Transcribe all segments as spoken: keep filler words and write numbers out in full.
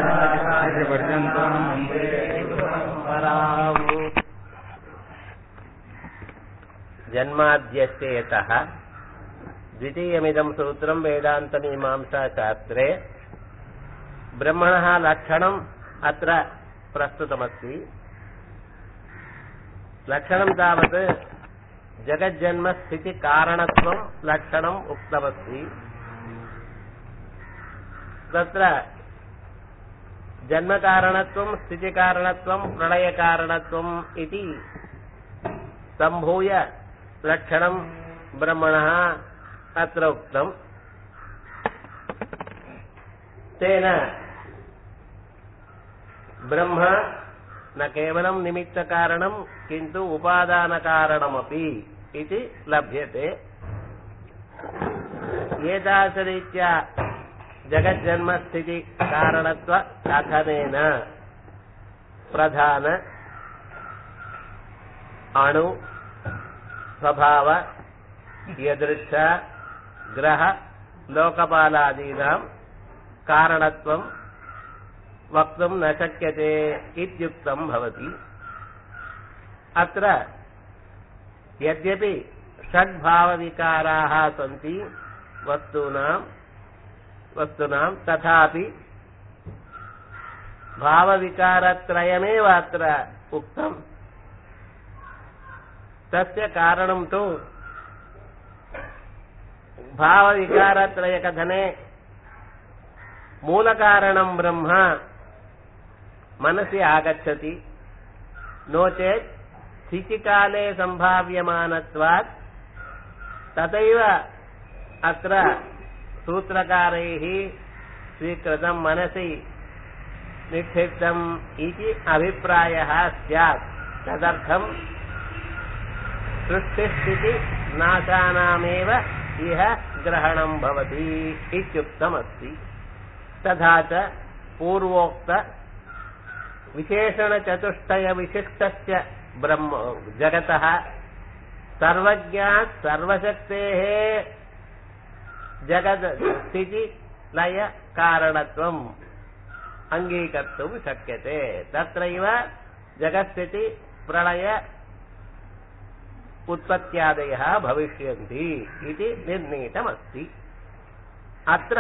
जन्माद्यस्येतः द्वितीयमिदं सूत्रं वेदान्तमीमांसाशास्त्रे ब्रह्मणः लक्षणम् अत्र प्रस्तुतमस्ति। लक्षणं तावत् जगज्जन्मस्थितिकारणत्वं लक्षणम् उक्तमस्ति। तत्र जन्मकारणत्वं स्थितिकारणत्वं प्रलयकारणत्वम् इति सम्भूय लक्षणं ब्रह्मणः अत्र उक्तम्। तेन ब्रह्म न केवलं निमित्तकारणं किन्तु उपादानकारणमपि इति लभ्यते। एतादृशरीत्या जगज्जन्मस्थितिकारणत्व कथनेन प्रधान अणु स्वभाव यदृच्छ ग्रह लोकपालादीनां कारणत्वं वक्तुं न शक्यते इत्युक्तं भवति। अत्र यद्यपि षड्भावविकाराः सन्ति वस्तूनां वस्तूनां तथापि भावविकारत्रयमेव अत्र उक्तम्। तस्य कारणं तु भावविकारत्रयकथने मूलकारणं ब्रह्म मनसि आगच्छति, नो चेत् स्थितिकाले सम्भाव्यमानत्वात् तथैव अत्र सूत्रकारैः स्वीकृतं मनसि निक्षिप्तम् इति अभिप्रायः स्यात्। तदर्थं सृष्टिस्थितिनाशानामेव इह ग्रहणं भवति इत्युक्तमस्ति। तथा च पूर्वोक्त विशेषणचतुष्टयविशिष्टस्य ब्रह्म जगतः सर्वज्ञात् सर्वशक्तेः जगत् स्थिति लय कारणत्वम् अङ्गीकर्तुं शक्यते। तत्रैव जगत्स्थिति प्रलय उत्पत्त्यादयः भविष्यन्ति इति निर्णीतमस्ति। अत्र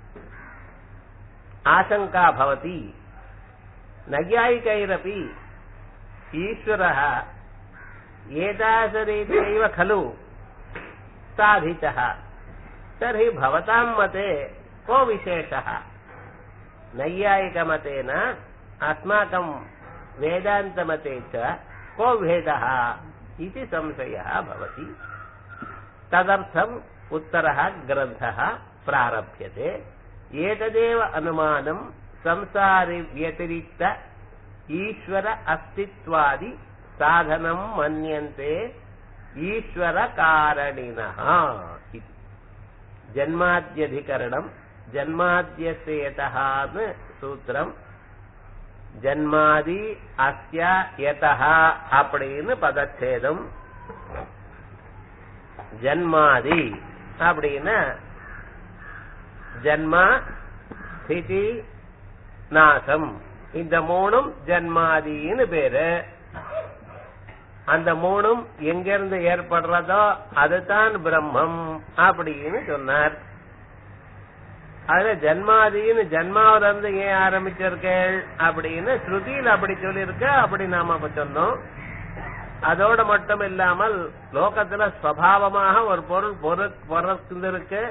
आशंका भवति, नैयायिकैरपि ईश्वरः एतादृशरीत्यैव खलु साधितः, तर्हि भवतां मते को विशेषः? नैयायिकमतेन अस्माकं वेदान्तमते च को भेदः इति संशयः भवति। तदर्थम् उत्तरः ग्रन्थः प्रारभ्यते। एतदेव अनुमानं संसारि व्यतिरिक्त ईश्वर अस्तित्वादि साधनं मन्यन्ते ईश्वरकारणिनः इति। जन्माद्यधिकरणं जन्माद्यस्य यतः सूत्रं जन्मादि अस्य यतः அப்படின்னு பதச்சேதம் ஜன்மாதி அப்படின்னா ஜன்மா ஸ்திதி நாசம் இந்த மூணும் ஜன்மாதின்னு பேரு. அந்த மூணும் எங்கிருந்து ஏற்படுறதோ அதுதான் பிரம்மம் அப்படின்னு சொன்னார். அதுல ஜன்மாதின்னு ஜன்மாவில இருந்து ஏன் ஆரம்பிச்சிருக்கேள் அப்படின்னு ஸ்ருதியில் அப்படி சொல்லியிருக்க. அப்படி நாம சொன்னோம். அதோட மட்டும் இல்லாமல் லோகத்துல ஸ்வபாவமாக ஒரு பொருள் பொருள் பொருந்திருக்கு,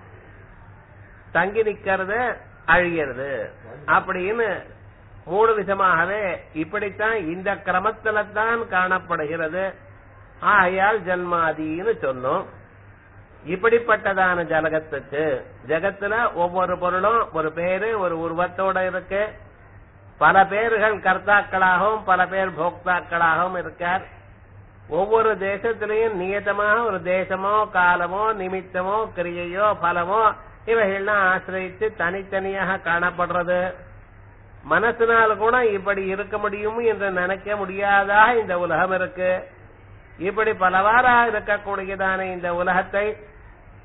தங்கி நிக்கிறது, அழிகிறது அப்படின்னு மூணு விதமாகவே இப்படித்தான் இந்த கிரமத்துல தான் காணப்படுகிறது. ஆகையால் ஜன்மாதின்னு சொன்னோம். இப்படிப்பட்டதான ஜகத்துக்கு ஜகத்துல ஒவ்வொரு பொருளும் ஒரு பேரு ஒரு உருவத்தோட இருக்கு. பல பேர்கள் கர்த்தாக்களாகவும் பல பேர் போக்தாக்களாகவும் இருக்கார். ஒவ்வொரு தேசத்திலையும் நியதமாக ஒரு தேசமோ காலமோ நிமித்தமோ கிரியையோ பலமோ இவைகள்லாம் ஆசிரியித்து தனித்தனியாக காணப்படுறது. மனசினால் கூட இப்படி இருக்க முடியும் என்று நினைக்க முடியாதா இந்த உலகம் இருக்கு. இப்படி பலவாறாக இருக்கக்கூடியதான இந்த உலகத்தை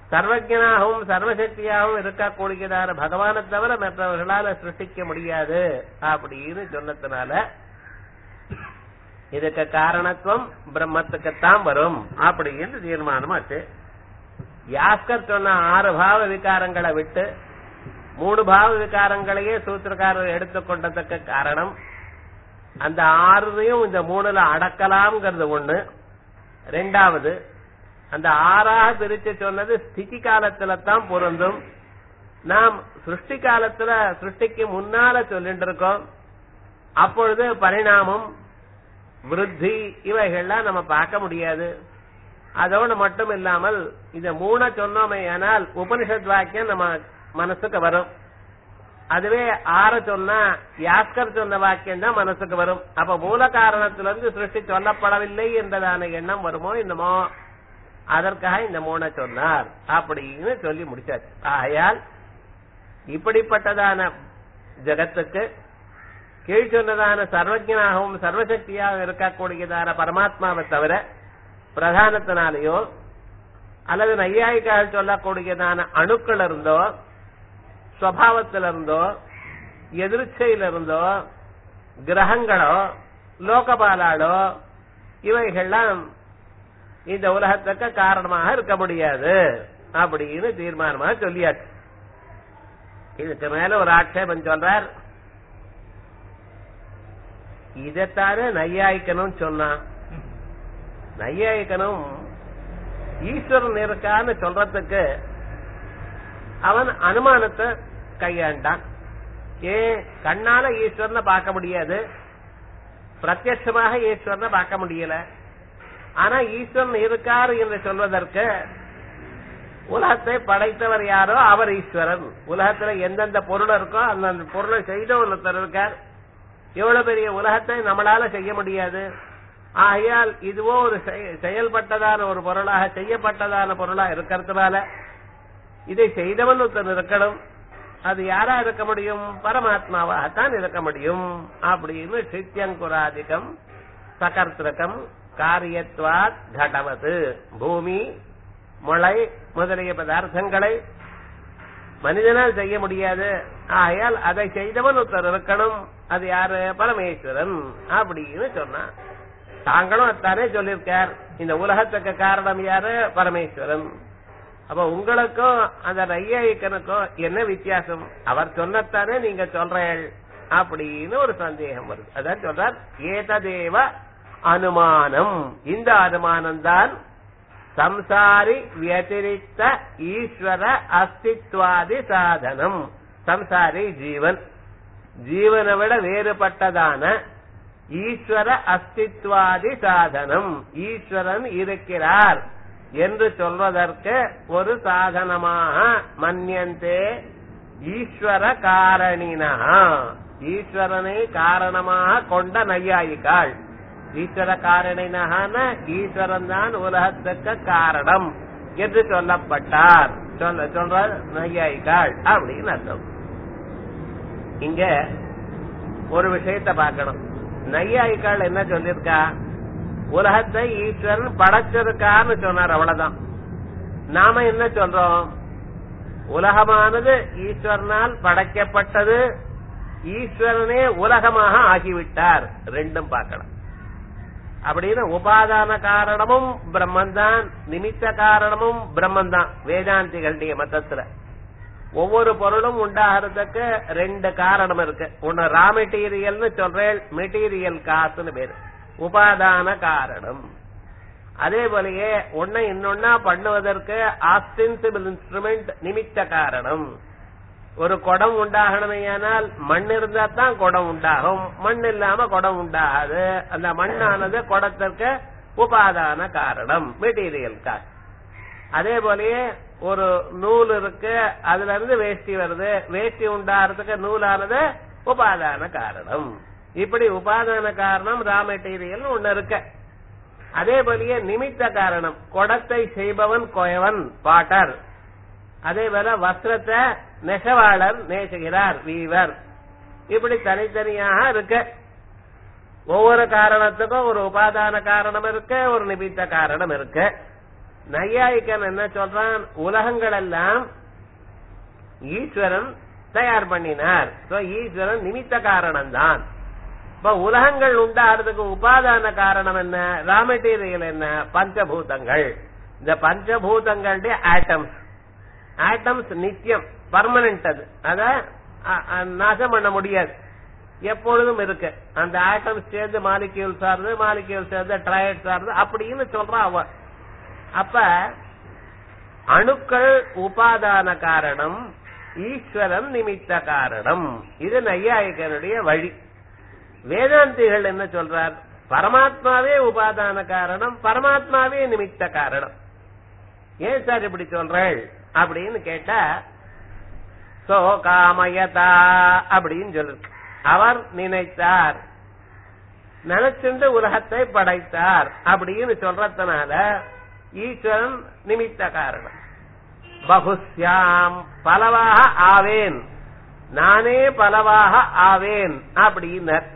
சர்வஜனாகவும் சர்வசக்தியாகவும் இருக்கக்கூடியதான பகவானை தவிர மற்றவர்களால சிருஷ்டிக்க முடியாது அப்படின்னு சொன்னதுனால இதுக்கு காரணத்துவம் பிரம்மத்துக்குத்தான் வரும் அப்படின்னு தீர்மானமாச்சு. யாஸ்கர் சொன்ன ஆறு பாவ விகாரங்களை விட்டு மூணு பாவ விகாரங்களையே சூத்திரக்காரர் எடுத்துக்கொண்டதுக்கு காரணம் அந்த ஆறுலையும் இந்த மூணுல அடக்கலாம்ங்கிறது ஒண்ணு. ரெண்டாவது, அந்த ஆறாக பிரிச்சு சொன்னது ஸ்திதி காலத்துல தான் பொருந்தும். நாம் சிருஷ்டி காலத்துல சிருஷ்டிக்கு முன்னால சொல்லிட்டு இருக்கோம். அப்பொழுது பரிணாமம் விருத்தி இவைகள்லாம் நம்ம பார்க்க முடியாது. அதோடு மட்டும் இல்லாமல் இந்த மூண சொன்னோமே ஆனால் உபனிஷத் வாக்கியம் நம்ம மனசுக்கு வரும். அதுவே ஆற சொன்னா யாஸ்கர் சொன்ன வாக்கியம் தான் மனசுக்கு வரும். அப்ப மூல காரணத்திலிருந்து சிருஷ்டி சொல்லப்படவில்லை என்றதான எண்ணம் வருமோ என்னமோ, அதற்காக இந்த மூண சொன்னார் அப்படின்னு சொல்லி முடிச்சாச்சு. ஆகையால் இப்படிப்பட்டதான ஜகத்துக்கு கீழ் சொன்னதான சர்வஜனாகவும் சர்வசக்தியாகவும் இருக்கக்கூடியதான பரமாத்மாவை தவிர பிரதானத்தினாலேயோ அல்லது நையாயிக்காக சொல்லக்கூடியதான அணுக்கள் இருந்தோ ஸ்வபாவத்திலிருந்தோ எதிர்ச்சையிலிருந்தோ கிரகங்களோ லோகபாலாடோ இவைகள்லாம் இந்த உலகத்துக்கு காரணமாக இருக்க முடியாது அப்படின்னு தீர்மானமாக சொல்லியாச்சு. இதுக்கு மேல ஒரு ஆட்சேபம் சொல்றார். இதைத்தானே நையாயிக்கணும் சொன்னான். நையாயிக்கணும் ஈஸ்வரன் இருக்கான்னு சொல்றதுக்கு அவன் அனுமானத்தை கையாண்டான். ஏன் கண்ணால ஈஸ்வரனை பார்க்க முடியாது, பிரத்யட்சமாக ஈஸ்வரனை பார்க்க முடியல. ஆனா ஈஸ்வரன் இருக்காரு என்று சொல்வதற்கு உலகத்தை படைத்தவர் யாரோ அவர் ஈஸ்வரன். உலகத்துல எந்தெந்த பொருள் இருக்கோ அந்தந்த பொருளை செய்த ஒருத்தர் இருக்கார். எவ்வளவு பெரிய உலகத்தை நம்மளால செய்ய முடியாது. ஆகையால் இதுவோ ஒரு செயல்பட்டதான ஒரு பொருளாக செய்யப்பட்டதான பொருளா இருக்கிறதுனால இதை செய்தவன் ஒருத்தன் இருக்கணும். அது யாரா இருக்க முடியும்? பரமாத்மாவாகத்தான் இருக்க முடியும் அப்படின்னு சித்தியங்குராதிகம் சகர்த்திரகம் காரியத்வாத் கடவது பூமி மழை முதலிய பதார்த்தங்களை மனிதனால் செய்ய முடியாது. ஆகையால் அதை செய்தவன் ஒருத்தர் இருக்கணும். அது யாரு? பரமேஸ்வரன் அப்படின்னு சொன்னான். தாங்களும் அத்தானே சொல்லியிருக்கார். இந்த உலகத்துக்கு காரணம் யாரு? பரமேஸ்வரன். அப்ப உங்களுக்கும் அந்த நையாயிக்கனுக்கும் என்ன வித்தியாசம்? அவர் சொன்னத்தானே நீங்க சொல்றீள் அப்படின்னு ஒரு சந்தேகம் வருது. அதான் சொல்றார் ஏததேவ அனுமானம். இந்த அனுமானம் தான் சம்சாரி வியதிரிக்த ஈஸ்வர அஸ்தித்வாதி சாதனம். சம்சாரி ஜீவன், ஜீவனை விட வேறுபட்டதான ஈஸ்வர அஸ்தித்வாதி சாதனம். ஈஸ்வரன் இருக்கிறார் என்று சொல்வதற்கு ஒரு சாதனமாக மன்யந்தே ஈஸ்வர காரணினா. ஈஸ்வரனை காரணமாக கொண்ட நையாயிகாள். ஈஸ்வர காரணினான ஈஸ்வரன் தான் உலகத்துக்கு காரணம் என்று சொல்லப்பட்டார் சொல்ல சொல்ற நையாயிகாள் அப்படின்னு அர்த்தம். இங்க ஒரு விஷயத்தை பார்க்கணும். நையாயிகாள் என்ன சொல்லிருக்கா? உலகத்தை ஈஸ்வரன் படைச்சிருக்கான்னு சொன்னார், அவ்வளவுதான். நாம என்ன சொல்றோம்? உலகமானது ஈஸ்வரனால் படைக்கப்பட்டது, ஈஸ்வரனே உலகமாக ஆகிவிட்டார். ரெண்டும் பார்க்கலாம். அப்படின்னு உபாதான காரணமும் பிரம்மந்தான், நிமித்த காரணமும் பிரம்மந்தான். வேதாந்திகளுடைய மதத்துல ஒவ்வொரு பொருளும் உண்டாகிறதுக்கு ரெண்டு காரணம் இருக்கு. ஒன்னு ரா மெட்டீரியல்னு சொல்றேன், மெட்டீரியல் காசுன்னு பேரு, உபாதான காரணம். அதே போலயே ஒன்ன இன்னொன்னா பண்ணுவதற்கு ஆஸ்டென்சிபிள் இன்ஸ்ட்ருமெண்ட் நிமித்த காரணம். ஒரு குடம் உண்டாகணுமையானால் மண் இருந்தா தான் குடம் உண்டாகும், மண் இல்லாம குடம் உண்டாகாது. அந்த மண்ணானது குடத்திற்கு உபாதான காரணம், மெட்டீரியல் காசு. அதே போலயே ஒரு நூல் இருக்கு, அதுல இருந்து வேஷ்டி வருது, வேஷ்டி உண்டாகிறதுக்கு நூலானது உபாதான காரணம். இப்படி உபாதான காரணம் ரா மெட்டீரியல் ஒண்ணு இருக்கு. அதே போலயே நிமித்த காரணம், குடத்தை செய்பவன் கோயவன் பாட்டர். அதே போல வஸ்திரத்தை நெசவாளர் நேசுகிறார், வீவர். இப்படி தனித்தனியாக இருக்கு. ஒவ்வொரு காரணத்துக்கும் ஒரு உபாதான காரணம் இருக்கு, ஒரு நிமித்த காரணம் இருக்கு. நையாயிக்கன் என்ன சொல்றான், உலகங்கள் எல்லாம் ஈஸ்வரன் தயார் பண்ணினார். ஈஸ்வரன் நிமித்த காரணம் தான். இப்ப உலகங்கள் உண்டாகிறதுக்கு உபாதான காரணம் என்ன, ரா மெட்டீரியல் என்ன, பஞ்சபூதங்கள். இந்த பஞ்சபூதங்களுடைய ஆட்டம்ஸ் ஆட்டம்ஸ் நித்தியம் பர்மனன்ட், அது அத நாசம் பண்ண முடியாது, எப்பொழுதும் இருக்கு. அந்த ஆட்டம்ஸ் சேர்ந்து மாலிக்யூல் சார்ந்து மாலிக்யூல் சேர்ந்து ட்ரையட் சார்ந்து அப்படின்னு சொல்றான் அவ. அப்ப அணுக்கள் உபாதான காரணம், ஈஸ்வரன் நிமித்த காரணம். இது நையாயிகனுடைய வழி. வேதாந்திகள் என்ன சொல்றார், பரமாத்மாவே உபாதான காரணம், பரமாத்மாவே நிமித்த காரணம். ஏன் சார் இப்படி சொல்றேன் அப்படின்னு கேட்டா, சோ காமயதா அப்படின்னு சொல்லு, அவர் நினைத்தார், நினைச்சுண்டு உலகத்தை படைத்தார் அப்படின்னு சொல்றதுனால ஈஸ்வரன் நிமித்த காரணம். பகுஸ்யாம் பலவாக ஆவேன், நானே பலவாக ஆவேன் அப்படின்னர்.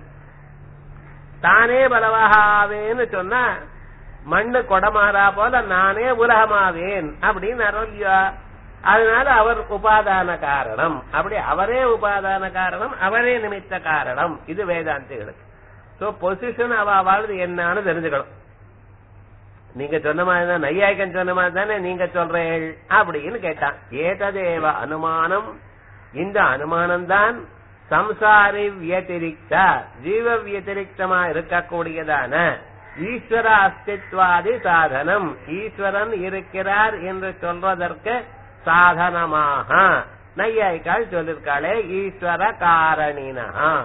தானே பலவாக ஆவேன்னு சொன்னா மண்ணு கொடமாறா போல நானே உலகமாவேன் அப்படின்னு அருள்யா. அதனால அவர் உபாதான காரணம், அப்படி அவரே உபாதான காரணம், அவரே நிமித்த காரணம். இது வேதாந்திகளுக்கு. சோ பொசிஷன் அவ வாழ்ந்து என்னன்னு தெரிஞ்சுக்கணும். நீங்க சொன்ன மாதிரிதான், நையாயிகன் சொன்ன மாதிரி தானே நீங்க சொல்றேன் அப்படின்னு கேட்டான். ஏததேவ அனுமானம், இந்த அனுமானம் தான் சம்சாரி வியதிரிக்த, ஜீவ வியதிரிக்தமா இருக்கக்கூடியதான ஈஸ்வர அஸ்தித்வாதி சாதனம், ஈஸ்வரன் இருக்கிறார் என்று சொல்வதற்கு சாதனமாக நையாயிக்கால் சொல்லிருக்காளே ஈஸ்வர காரணினா.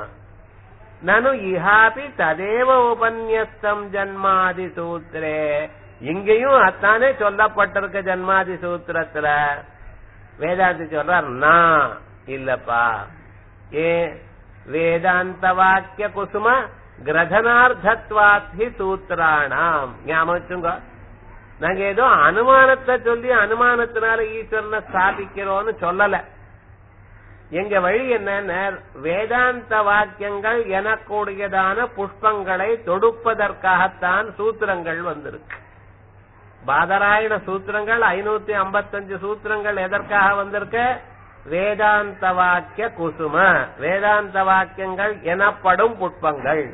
நனு இஹாபி ததேவ உபன்யஸ்தம் ஜன்மாதி சூத்திரே, இங்கேயும் அத்தானே சொல்லப்பட்டிருக்க ஜன்மாதி சூத்திரத்துல. வேதாந்தி சொல்றார் நான் இல்லப்பா, ஏ வேதாந்த வாக்கிய குசும கிரதனார்த்தத்வாத்தி சூத்திராணாம். ஞாபகம் வச்சுங்க, நாங்க ஏதோ அனுமானத்தை சொல்லி அனுமானத்தினால ஈஸ்வரனை ஸ்தாபிக்கிறோம்னு சொல்லல. எங்க வழி என்ன, வேதாந்த வாக்கியங்கள் எனக்கூடியதான புஷ்பங்களை தொடுப்பதற்காகத்தான் சூத்திரங்கள் வந்திருக்கு. பாதராயண சூத்திரங்கள் ஐநூத்தி ஐம்பத்தஞ்சு சூத்திரங்கள் எதற்காக வந்திருக்க, வேதாந்த வாக்கிய குசும, வேதாந்த வாக்கியங்கள் எனப்படும் புஷ்பங்கள்.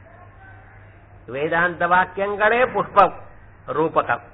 வேதாந்த வாக்கியங்களே புஷ்பம் ரூபகம்,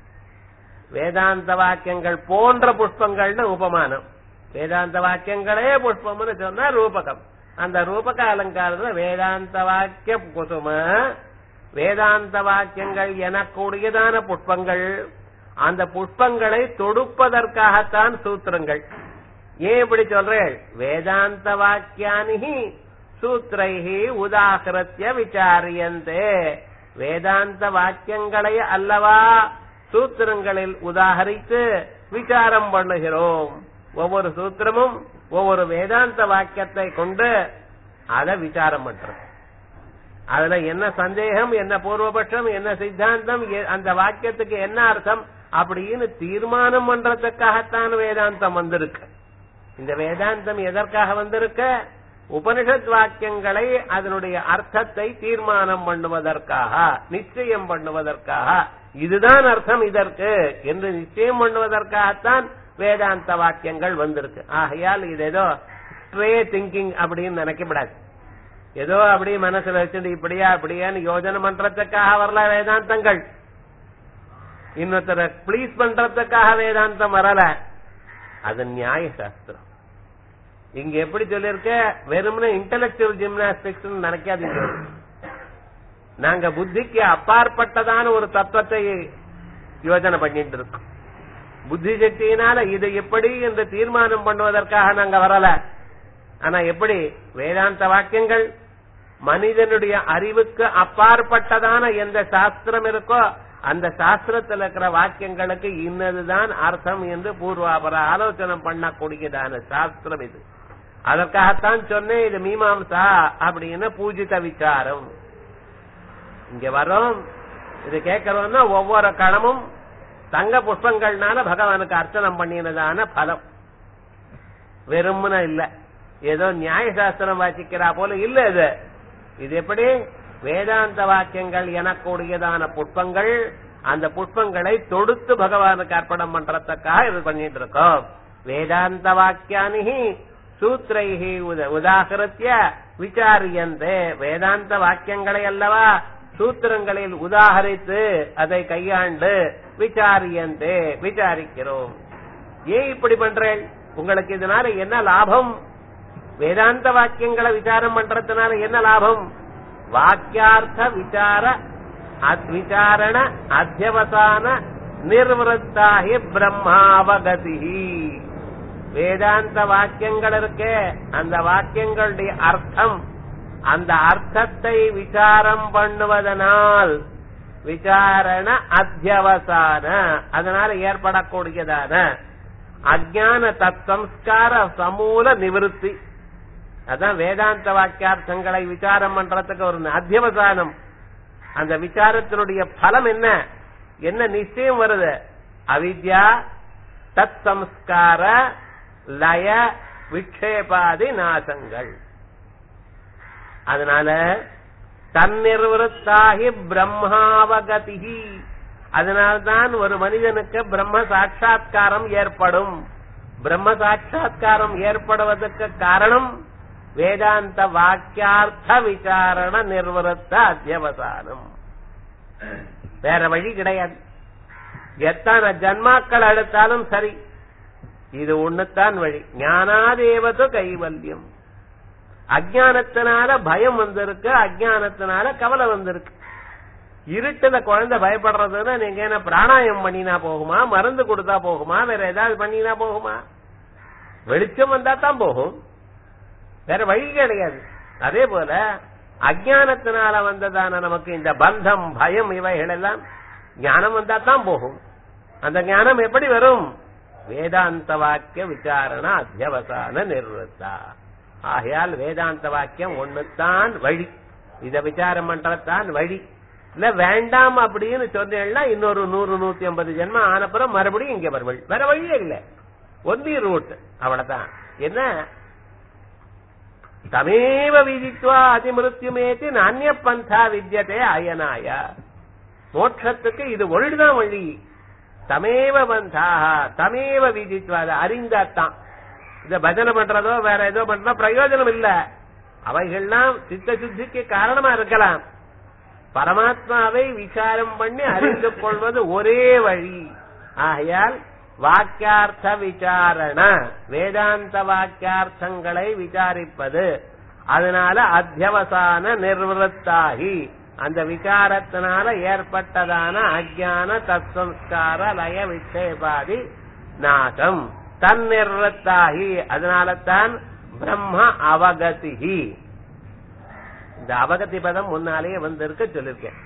வேதாந்த வாக்கியங்கள் போன்ற புஷ்பங்கள்னு உபமானம். வேதாந்த வாக்கியங்களே புஷ்பம்னு சொன்னா ரூபகம். அந்த ரூபக அலங்காரத்துல வேதாந்த வாக்கிய குசும, வேதாந்த வாக்கியங்கள் எனக்கூடியதான புஷ்பங்கள், அந்த புஷ்பங்களை தொடுப்பதற்காகத்தான் சூத்திரங்கள். ஏன் இப்படி சொல்றேன், வேதாந்த வாக்கியானி சூத்திரைஹி உதாகிருத்ய விசாரியந்தே, வேதாந்த வாக்கியங்களை அல்லவா சூத்திரங்களில் உதாகரித்து விசாரம் பண்ணுகிறோம். ஒவ்வொரு சூத்திரமும் ஒவ்வொரு வேதாந்த வாக்கியத்தை கொண்டு அதை விசாரம் பண்றோம். அதுல என்ன சந்தேகம், என்ன பூர்வபட்சம், என்ன சித்தாந்தம், அந்த வாக்கியத்துக்கு என்ன அர்த்தம் அப்படின்னு தீர்மானம் பண்றதுக்காகத்தான் வேதாந்தம் வந்திருக்கு. இந்த வேதாந்தம் எதற்காக வந்திருக்க, உபனிஷத் வாக்கியங்களை அதனுடைய அர்த்தத்தை தீர்மானம் பண்ணுவதற்காக, நிச்சயம் பண்ணுவதற்காக, இதுதான் அர்த்தம் இதற்கு என்று நிச்சயம் பண்ணுவதற்காகத்தான் வேதாந்த வாக்கியங்கள் வந்திருக்கு. ஆகையால் இது ஏதோ ஸ்ட்ரே திங்கிங் அப்படின்னு நினைக்கப்படாது. ஏதோ அப்படி மனசுல வச்சுட்டு இப்படியா அப்படியான்னு யோஜனை பண்றதுக்காக வரல வேதாந்தங்கள். இன்னொருத்தர பிளீஸ் பண்றதுக்காக வேதாந்தம் வரல. அது நியாய சாஸ்திரம். இங்க எப்படி சொல்லிருக்க, வெறும்னு இன்டலெக்சுவல் ஜிம்னாஸ்டிக்ஸ் நினைக்காதீங்க. நாங்க புத்திக்கு அப்பாற்பட்டதான ஒரு தத்துவத்தை யோஜனை பண்ணிட்டு இருக்கோம். புத்தி சக்தியினால இது எப்படி என்று தீர்மானம் பண்ணுவதற்காக நாங்க வரல. ஆனா எப்படி வேதாந்த வாக்கியங்கள் மனிதனுடைய அறிவுக்கு அப்பாற்பட்டதான எந்த சாஸ்திரம் இருக்கோ அந்த சாஸ்திரத்தில் இருக்கிற வாக்கியங்களுக்கு இன்னதுதான் அர்த்தம் என்று பூர்வாபர ஆலோசனை பண்ணக்கூடியதான சாஸ்திரம் இது. அதற்காகத்தான் சொன்னேன் இது மீமாம்சா அப்படின்னு பூஜித விசாரம். இங்க வரோம், இது கேட்கிறோம்னா ஒவ்வொரு கணமும் தங்க புஷ்பங்கள்னால பகவானுக்கு அர்ச்சனம் பண்ணினதான பலம். வெறும்னா இல்ல, ஏதோ நியாய சாஸ்திரம் வாசிக்கிறா போல இல்ல. இது இது எப்படி வேதாந்த வாக்கியங்கள் எனக்கூடியதான புஷ்பங்கள், அந்த புஷ்பங்களை தொடுத்து பகவானுக்கு அர்ப்பணம் பண்றதுக்காக இது பண்ணிட்டு இருக்கோம். வேதாந்த வாக்கியானி சூத்திரைஹி உதாகரித்ய விசாரியந்தே. வேதாந்த வாக்கியங்களை அல்லவா சூத்திரங்களில் உதாகரித்து அதை கையாண்டு விசாரியந்தே விசாரிக்கிறோம். ஏன் இப்படி பண்றேன்? உங்களுக்கு இதனால என்ன லாபம்? வேதாந்த வாக்கியங்களை விசாரம் பண்றதுனால என்ன லாபம்? வாக்கியார்த்த விசார விசாரண அத்தியவசான நிர்வத்தாகி பிரம்மாவகதி. வேதாந்த வாக்கியங்கள் இருக்கே, அந்த வாக்கியங்களுடைய அர்த்தம், அந்த அர்த்தத்தை விசாரம் பண்ணுவதனால் விசாரண அத்தியவசான அதனால ஏற்படக்கூடியதான அஜ்ஞான தத்சம்ஸ்கார சமூல நிவிருத்தி. அதான் வேதாந்த வாக்கியார்த்தங்களை விசாரம் பண்றதுக்கு ஒரு அத்தியவசானம். அந்த விசாரத்தினுடைய பலம் என்ன? என்ன நிச்சயம் வருது? அவித்யா தத் சம்ஸ்கார லய விக்ஷேபாதி நாசங்கள். அதனால தன்னிர்வருத்தாகி பிரம்மாவகதி. அதனால்தான் ஒரு மனிதனுக்கு பிரம்ம சாட்சா்காரம் ஏற்படும். பிரம்ம சாட்சா்காரம் ஏற்படுவதற்கு காரணம் வேதாந்த வாக்கியார்த்த விசாரண நிர்வருத்த அத்தியவசானம். வேற வழி கிடையாது. எத்தனை ஜன்மாக்கள் எடுத்தாலும் சரி, இது ஒண்ணுத்தான் வழி. ஞானாதேவது கைவல்யம். அஜானத்தினால பயம் வந்திருக்கு, அஜானத்தினால கவலை வந்திருக்கு. இருட்டுல குழந்தை பயப்படுறதுன்னா நீங்க என்ன பிராணாயம் பண்ணினா போகுமா, மருந்து கொடுத்தா போகுமா, வேற ஏதாவது பண்ணினா போகுமா? வெளிச்சம் வந்தா தான் போகும், வேற வழி கிடையாது. அதே போல அஜானத்தினால வந்ததான நமக்கு இந்த பந்தம் பயம் இவைகள் எல்லாம் ஞானம் வந்தா தான் போகும். அந்த ஞானம் எப்படி வரும்? வேதாந்த வாக்கிய விசாரண அத்தியவசான நிர்வத்தா. ஆகையால் வேதாந்த வாக்கியம் ஒண்ணுத்தான் வழி. இத விசாரம் பண்றதுதான் வழி. இல்ல வேண்டாம் அப்படின்னு சொன்னேன்னா இன்னொரு நூறு நூத்தி ஐம்பது ஜென்மம் ஆனப்புறம் மறுபடியும் இங்க வருவள். வேற வழியே இல்லை, ஒன்லி ரூட். அவ்வளவுதான். என்ன தமேவ விதித்வா அதிமிருத்யுமேதி நானிய பந்தா வித்யதே அயனாய. மோட்சத்துக்கு இது ஒழுதான் வழி. தமேவ பந்தாக தமேவ விதித்வா, அறிந்தாத்தான். இத பஜனை பண்றதோ வேற ஏதோ பண்றதோ பிரயோஜனம் இல்ல. அவைகள்லாம் சித்த சுத்திக்கு காரணமா இருக்கலாம். பரமாத்மாவை விசாரம் பண்ணி அறிந்து கொள்வது ஒரே வழி. ஆகையால் வாக்கியார்த்த விசாரண, வேதாந்த வாக்கியார்த்தங்களை விசாரிப்பது. அதனால அத்தியவசான நிர்வத்தாகி, அந்த விசாரத்தினால ஏற்பட்டதான அஜ்ஞான தத்சம்ஸ்கார லய விக்ஷேபாதி நாசம் தன் நிர்வத்தாகி. அதனால தான் பிரம்ம அவகதி. இந்த அவகதி பதம் முன்னாலேயே வந்திருக்க சொல்லிருக்கேன்.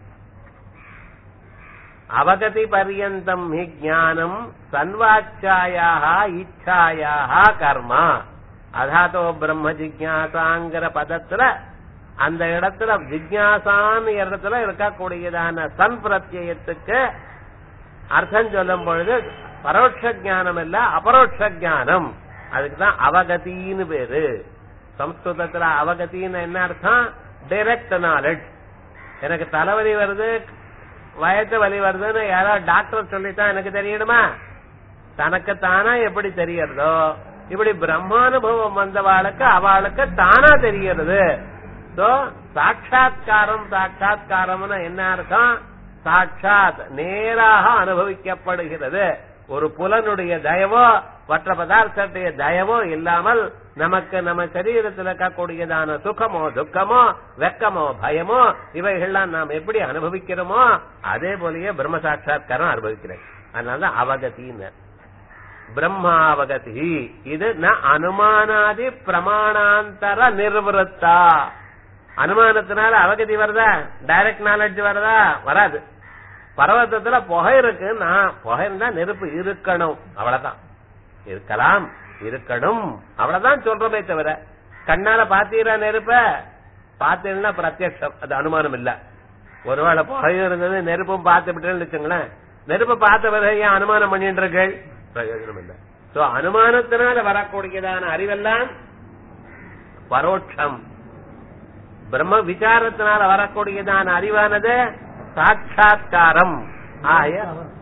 அவகதி பர்யந்தம் ஹி ஞானம் சன்வாச்சாயாக இச்சாயாக கர்மா. அதாதோ பிரம்ம ஜிக்ஞாசாங்கிற பதத்துல அந்த இடத்துல ஜிக்ஞாசான்னு இடத்துல இருக்கக்கூடியதான சன் பிரத்யயத்துக்கு அர்த்தம் சொல்லும் பொழுது பரோட்ச ஞானம் இல்ல, அபரோட்ச ஞானம். அதுக்குதான் அவகத்தின்னு பேரு. சம்ஸ்கிருதத்துல அவகத்தின்னு என்ன அர்த்தம்? Direct knowledge. எனக்கு தலைவலி வருது, வயத்து வலி வருதுன்னு யாராவது டாக்டர் சொல்லித்தான் எனக்கு தெரியணுமா? தனக்கு தானா எப்படி தெரியறதோ இப்படி பிரம்மானுபவம் வந்தவாளுக்கு அவளுக்கு தானா தெரியறது. சாட்சாத்காரம் சாட்சாத்காரம்னு என்ன அர்த்தம்? சாட்சாத் நேராக அனுபவிக்கப்படுகிறது. ஒரு புலனுடைய தயவோ மற்ற பதார்த்தத்துடைய தயவோ இல்லாமல் நமக்கு நம்ம சரீரத்தில் இருக்கக்கூடியதான சுகமோ துக்கமோ வெக்கமோ பயமோ இவைகள்லாம் நாம் எப்படி அனுபவிக்கிறோமோ அதே போலயே பிரம்ம சாட்சாத்காரம் அனுபவிக்கிறேன். அதனாலதான் அவகத்தின்னு பிரம்மாவகதி. இது ந அனுமானாதி பிரமாணாந்தர நிர்வத்தா. அனுமானத்தினால அவகதி வருதா? டைரக்ட் நாலேஜ் வருதா? வராது. பர்வத்தத்துல புகை இருக்குன்னா புகை இருந்தா நெருப்பு இருக்கணும், அவ்வளவுதான். இருக்கலாம், இருக்கணும், அவ்வளவுதான் சொல்றமே தவிர கண்ணால பாத்தீரா நெருப்ப? பாத்தீங்கன்னா பிரத்யட்சம், அது அனுமானம் இல்ல. ஒருவேளை புகையும் இருந்தது நெருப்பும் பார்த்து விட்டேன்னு வச்சுங்களேன், நெருப்பை பார்த்த பிறகு ஏன் அனுமானம் பண்ணிட்டு இருக்கீள்? பிரயோஜனம் இல்ல. சோ அனுமானத்தினால வரக்கூடியதான அறிவெல்லாம் பரோட்சம். பிரம்ம விசாரத்தினால வரக்கூடியதான அறிவானது சாட்சாத்காரம். ஆய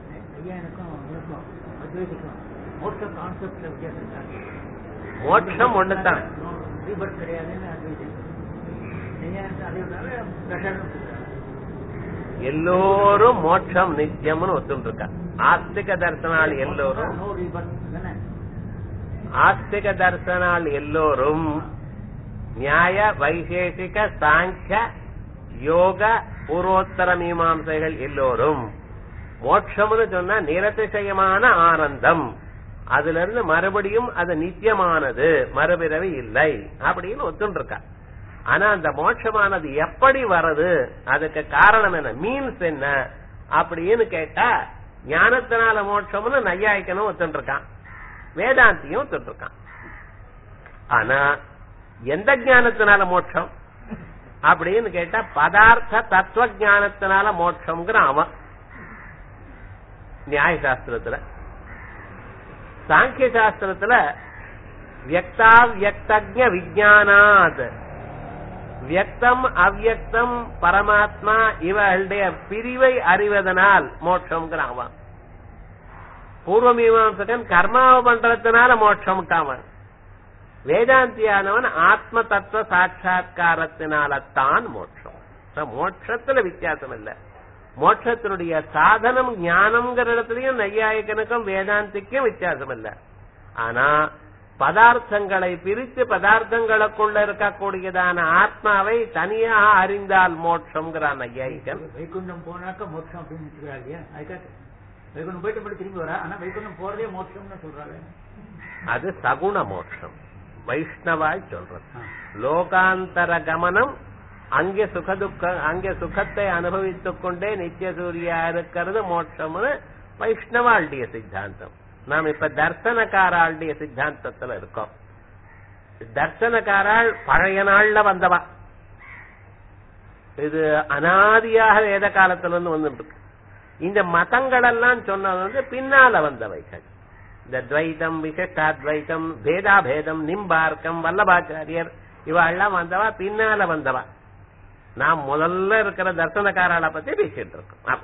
மோட்சம் ஒண்ணுதான், எல்லோரும் மோட்சம் நித்தியம்னு ஒத்துட்டு இருக்கா. ஆஸ்திக தர்சனால் எல்லோரும் ஆஸ்திக தர்சனால் எல்லோரும் நியாய வைசேஷிக சாங்கிய யோக பூர்வோத்தர மீமாம்சைகள் எல்லோரும் மோட்சம்னு சொன்னா நிரதிசயமான ஆனந்தம், அதுல இருந்து மறுபடியும் அது நித்தியமானது, மறுபிறவி இல்லை அப்படின்னு ஒத்துட்டு இருக்கா. ஆனா அந்த மோட்சமானது எப்படி வருது, அதுக்கு காரணம் என்ன, மீன்ஸ் என்ன அப்படின்னு கேட்டா ஞானத்தினால மோட்சம்னு நையாயிக்கணும் ஒத்துட்டு இருக்கான், வேதாந்தியும் ஒத்துட்டு இருக்கான். ஆனா எந்த ஞானத்தினால மோட்சம் அப்படின்னு கேட்டா பதார்த்த தத்துவ ஞானத்தினால மோட்சம்ங்கிற அவன் நியாய சாஸ்திரத்துல. சாங்கிய சாஸ்திரத்துல வியக்தா வியக்தஜ்ஞ விஜானாத், வியக்தம் அவ்யக்தம் பரமாத்மா இவர்களுடைய பிரிவை அறிவதனால் மோட்சம்ங்கிறான் அவன். பூர்வ மீமாம்சகன் கர்மாவை பண்றதுனால மோட்சம் விட்டாவன். வேதாந்தியானவன் ஆத்ம தத்துவ சாட்சா்காரத்தினால்தான் மோட்சம். மோட்சத்துல வித்தியாசம் இல்ல. மோட்சத்தினுடைய சாதனம் ஞானம்ங்கிற இடத்துலயும் நையாயிகனுக்கும் வேதாந்திக்கும் வித்தியாசம் இல்ல. ஆனா பதார்த்தங்களை பிரித்து பதார்த்தங்களுக்குள்ள இருக்கக்கூடியதான ஆத்மாவை தனியாக அறிந்தால் மோட்சம்ங்கிறான் நையாயிகன். வைகுண்டம் போனாக்க மோட்சம் அப்படின்னு சொல்றாங்க. வைகுண்டம் போயிட்டு போய் திரும்பி வரா, ஆனா வைகுண்டம் போறதே மோட்சம்னு சொல்றாங்க. அது சகுண மோட்சம், வைஷ்ணவாய் சொல்றது. லோகாந்தர கமனம், அங்கே சுகதுக்க அங்கே சுகத்தை அனுபவித்துக் கொண்டே நித்திய சூரியா இருக்கிறது மோட்சம்னு வைஷ்ணவாளுடைய சித்தாந்தம். நாம் இப்ப தர்சனக்காராளுடைய சித்தாந்தத்துல இருக்கோம். தர்சனக்காராள் பழைய நாள்ல வந்தவா, இது அனாதியாக வேத காலத்துல இருந்து வந்துட்டு இருக்கு. இந்த மதங்கள் எல்லாம் சொன்னது வந்து பின்னால வந்தவைகள். இந்த துவைதம், விசிஷ்டாத்வைதம், பேதாபேதம், நிம்பார்க்கம், வல்லபாச்சாரியர் இவெல்லாம் வந்தவா பின்னால வந்தவா. நாம் முதல்ல இருக்கிற தர்சனக்காராளை பத்தி பேசிட்டு இருக்கோம்.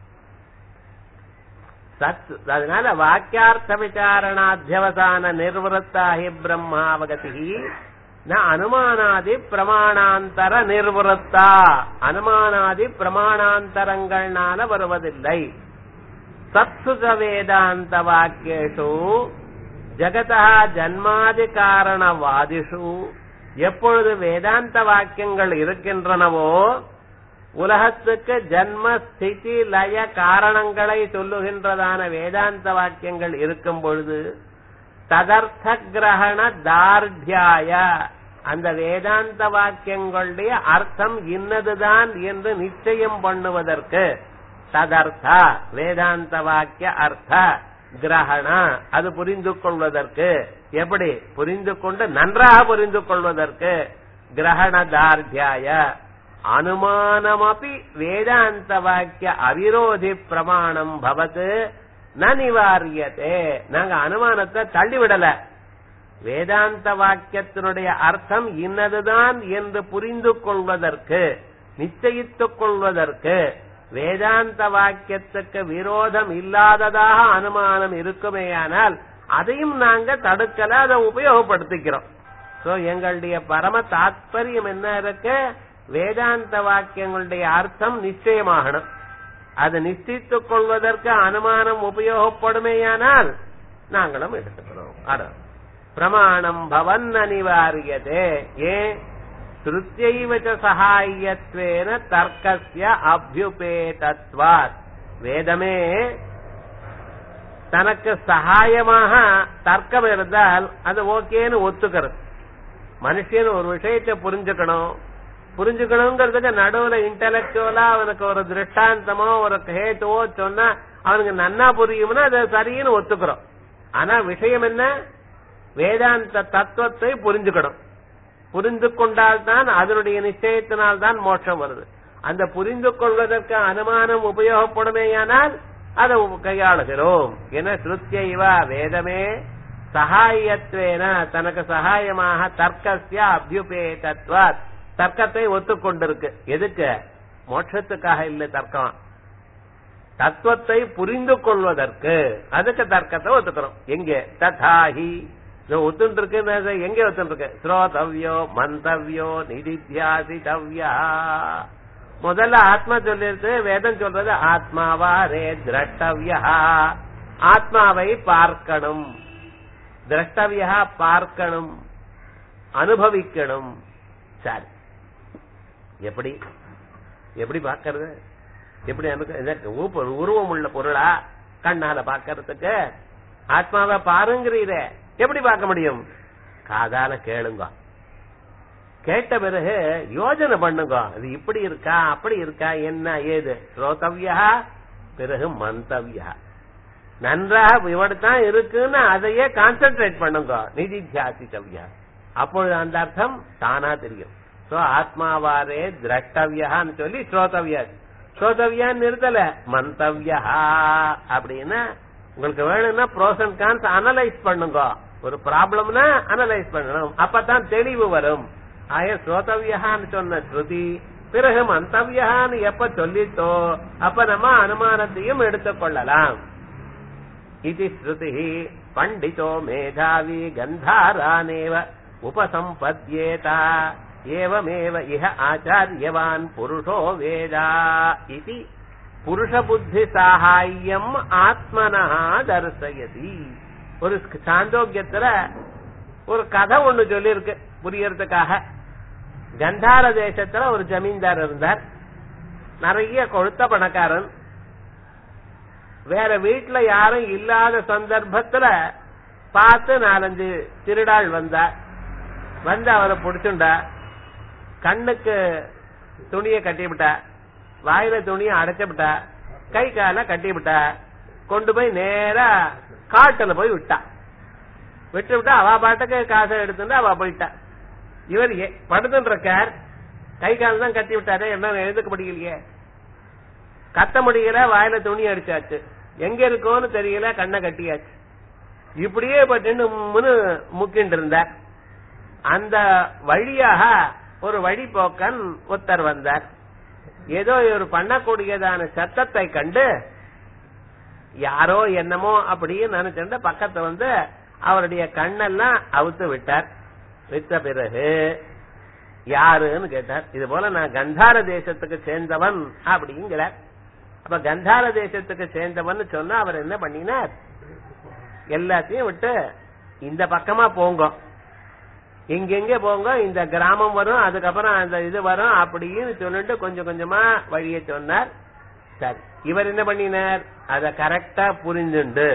சத் அதனால வாக்கியார்த்த விசாரணாத்தியவசான நிர்வத்தாஹி பிரம்மாவகதி ந அனுமானாதி பிரமாணாந்தர நிர்வத்தா. அனுமானாதி பிரமாணாந்தரங்கள்னால வருவதில்லை. சத்சுக வேதாந்த வாக்கியேஷு ஜகதா ஜன்மாதி காரணவாதிஷு, எப்பொழுது வேதாந்த வாக்கியங்கள் இருக்கின்றனவோ உலகத்துக்கு ஜன்ம ஸ்திதி லய காரணங்களை சொல்லுகின்றதான வேதாந்த வாக்கியங்கள் இருக்கும் பொழுது ததர்த்த கிரகண தார்டியாய, அந்த வேதாந்த வாக்கியங்களுடைய அர்த்தம் இன்னதுதான் என்று நிச்சயம் பண்ணுவதற்கு ததர்த்தா வேதாந்த வாக்கிய அர்த்த கிரகண, அது புரிந்து கொள்வதற்கு, எப்படி புரிந்து கொண்டு நன்றாக புரிந்து கொள்வதற்கு கிரகண தார்டியாய அனுமானமபி வேதாந்த வாக்கிய அவிரோதி பிரமாணம் பவத்து ந நிவாரியதே. நாங்க அனுமானத்தை தள்ளிவிடல, வேதாந்த வாக்கியத்தினுடைய அர்த்தம் இன்னதுதான் என்று புரிந்து கொள்வதற்கு நிச்சயித்துக் கொள்வதற்கு வேதாந்த வாக்கியத்துக்கு விரோதம் இல்லாததாக அனுமானம் இருக்குமேயானால் அதையும் நாங்க தடுக்கல, அதை உபயோகப்படுத்திக்கிறோம். சோ எங்களுடைய பரம தாத்பரியம் என்ன இருக்கு, வேதாந்த வாக்கியங்களுடைய அர்த்தம் நிச்சயமாகணும். அது நிச்சயித்துக் கொள்வதற்கு அனுமானம் உபயோகப்படுமேயானால் நாங்களும் எடுத்துக்கிறோம். அதான் பிரமாணம் பவன் அனிவாரியதே. ஏன் ஸ்ருத்யைவ சகாயத்வேன தர்க்கஸ்ய அபியுபேதத்வாத். வேதமே தனக்கு சகாயமாக தர்க்கம் இருந்தால் அது ஓகேன்னு ஒத்துக்கிறது. மனுஷன் ஒரு விஷயத்தை புரிஞ்சுக்கணும், புரிஞ்சுக்கணுங்கிறதுக்கு நடுவுல இன்டலெக்சுவலா அவனுக்கு ஒரு திருஷ்டாந்தமோ ஒரு ஹேத்துவோ சொன்னா அவனுக்கு நன்னா புரியும்னா அது சரின்னு ஒத்துக்கிறோம். ஆனா விஷயம் என்ன, வேதாந்த தத்துவத்தை புரிஞ்சுக்கணும். புரிந்து கொண்டால்தான் அதனுடைய நிச்சயத்தினால்தான் மோட்சம் வருது. அந்த புரிந்து கொள்வதற்கு அனுமானம் உபயோகப்படுமேயானால் அதை கையாளுகிறோம். என ஸ்ருத்யைவா வேதமே சகாயத்வேன தனக்கு சகாயமாக தர்க்கஸ்ய அபியுபேதத்வாத் தர்க்கத்தை ஒத்துக்கொண்டிருக்கு. எதுக்கு, மோட்சத்துக்காக இல்ல தர்க்கம். தத்துவத்தை புரிந்து கொள்வதற்கு அதுக்கு தர்க்கத்தை ஒத்துக்கிறோம். எங்க ததாஹி ஒத்துண்டு இருக்கு, எங்க ஒத்துண்டு இருக்கு? ஸ்ரோதவ்யோ மந்தவ்யோ நிதித்தியாசிதவ்யா. முதல்ல ஆத்மா சொல்லிருக்கு, வேதம் சொல்றது ஆத்மாவா ரே திரஷ்டவ்யா, ஆத்மாவை பார்க்கணும். திரஷ்டவ்யா பார்க்கணும், அனுபவிக்கணும். சரி, எப்படி எப்படி பார்க்கறது? எப்படி உருவம் உள்ள பொருளா கண்ணால பார்க்கறதுக்கு? ஆத்மாவை பாருங்கிறீர எப்படி பார்க்க முடியும்? காதால கேளுங்க, கேட்ட பிறகு யோஜனை பண்ணுங்க. அது இப்படி இருக்கா அப்படி இருக்கா என்ன ஏது? ஸ்ரோதவ்யா, பிறகு மந்தவ்யா. நன்றாக இவடுதான் இருக்குன்னு அதையே கான்சென்ட்ரேட் பண்ணுங்க. நிதித்தியாசிதவ்யா, அப்பொழுது அந்த அர்த்தம் தானா தெரியும். சோ ஆத்மாவாரே திரஷ்டவ்யான்னு சொல்லி ஸ்ரோதவ்யா. ஸ்ரோதவ்யான்னு நிறுத்தல, மந்தவ்யா அப்படின்னா உங்களுக்கு வேணும்னா ப்ரோஸ் அண்ட் கான்ஸ் அனலைஸ் பண்ணுங்க. ஒரு ப்ராப்ளம்னா அனலைஸ் பண்ணணும், அப்பதான் தெளிவு வரும். ஆய ஸ்ரோதவ்யான்னு சொன்ன ஸ்ருதி பிறகு மந்தவ்யான்னு எப்ப சொல்லிட்டோ அப்ப நம்ம அனுமானத்தையும் எடுத்துக் கொள்ளலாம். இது ஸ்ருதி பண்டிதோ மேதாவி கந்தாரானேவ உபசம்பத்யேதா ஏவமேவ இஹ ஆச்சாரியவான் புருஷோ வேதா இதி புருஷ புத்தி சாஹாயம் ஆத்மனஹ தர்சயதி. ஒரு சாந்தோக்கியத்துல ஒரு கதை ஒண்ணு சொல்லி இருக்கு புரியறதுக்காக. கந்தார தேசத்துல ஒரு ஜமீன்தார் இருந்தார், நிறைய கொழுத்த பணக்காரன். வேற வீட்டுல யாரும் இல்லாத சந்தர்ப்பத்துல பார்த்து நாலஞ்சு திருடாள் வந்தா, வந்து அவரை பிடிச்சுண்டா, கண்ணுக்கு துணியை கட்டிவிட்டா, வாயில துணியை அடைச்சுவிட்டா, கை கால கட்டிவிட்டா, கொண்டு போய் நேரா காட்டுல போய் விட்டா. விட்டு விட்டா அவ பாட்டுக்கு காசை எடுத்துட்டு அவ போயிட்டா. இவர் படுத்துட்டு இருக்கார், கை கால் தான் கட்டி விட்டாரு, என்ன எழுதுக்க முடியலையே, கத்த முடியல, வாயில துணி அடிச்சாச்சு, எங்க இருக்கோன்னு தெரியல, கண்ணை கட்டியாச்சு. இப்படியே பட்டு முக்கிட்டு இருந்தார். அந்த வழியாக ஒரு வழிபோக்கன் ஒருத்தர் வந்தார். ஏதோ ஒரு பண்ணக்கூடியதான சத்தத்தை கண்டு யாரோ என்னமோ அப்படின்னு நினைச்சிருந்த பக்கத்தை வந்து அவருடைய கண்ணெல்லாம் அவுத்து விட்டார். விட்ட பிறகு யாருன்னு கேட்டார். இது போல நான் கந்தார தேசத்துக்கு சேர்ந்தவன் அப்படிங்கிறார். அப்ப கந்தார தேசத்துக்கு சேர்ந்தவன் சொன்னா அவர் என்ன பண்ணினார், எல்லாத்தையும் விட்டு இந்த பக்கமா போங்க, எங்கெங்க போங்க, இந்த கிராமம் வரும், அதுக்கப்புறம் அந்த இது வரும் அப்படின்னு சொல்லிட்டு கொஞ்சம் கொஞ்சமா வழியை சொன்னார். சரி, இவர் என்ன பண்ணினார், அத கரெக்டா புரிஞ்சுண்டு